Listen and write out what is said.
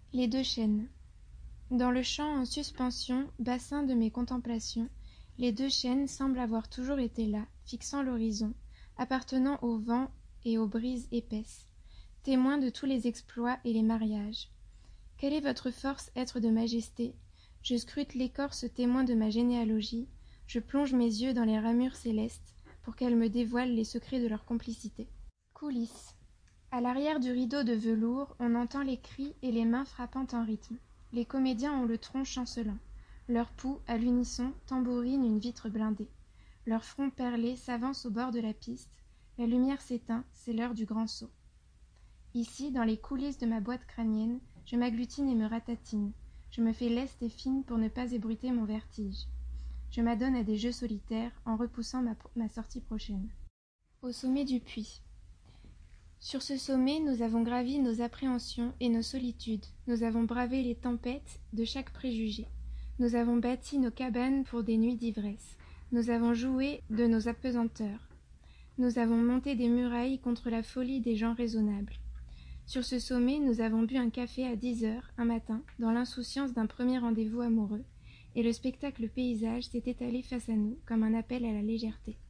Les deux chênes. Dans le champ en suspension, bassin de mes contemplations, les deux chênes semblent avoir toujours été là, fixant l'horizon, appartenant au vent et aux brises épaisses, témoins de tous les exploits et les mariages. Quelle est votre force, être de majesté? Je scrute l'écorce témoin de ma généalogie, je plonge mes yeux dans les ramures célestes, pour qu'elles me dévoilent les secrets de leur complicité. Coulisses. À l'arrière du rideau de velours, on entend les cris et les mains frappant en rythme. Les comédiens ont le tronc chancelant. Leurs poux, à l'unisson, tambourinent une vitre blindée. Leur front perlé s'avance au bord de la piste. La lumière s'éteint, c'est l'heure du grand saut. Ici, dans les coulisses de ma boîte crânienne, je m'agglutine et me ratatine. Je me fais leste et fine pour ne pas ébruiter mon vertige. Je m'adonne à des jeux solitaires en repoussant ma sortie prochaine. Au sommet du puits. Sur ce sommet, nous avons gravi nos appréhensions et nos solitudes. Nous avons bravé les tempêtes de chaque préjugé. Nous avons bâti nos cabanes pour des nuits d'ivresse. Nous avons joué de nos apesanteurs. Nous avons monté des murailles contre la folie des gens raisonnables. Sur ce sommet, nous avons bu un café à 10 heures, un matin, dans l'insouciance d'un premier rendez-vous amoureux, et le spectacle paysage s'est étalé face à nous comme un appel à la légèreté.